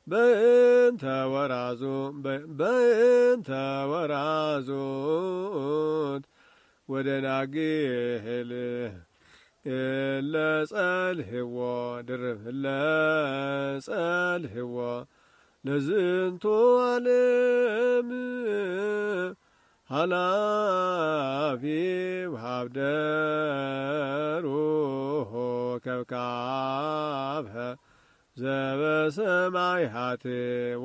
በእንተ ወራዙ በእንተ ወራዙት ወደናግል ለጸልህዎ ድርብ ለጸልህዎ ለዝንቱ ዓለም ኃላፊ ሃብደሩሆ ከብካብኸ ዘበሰማያት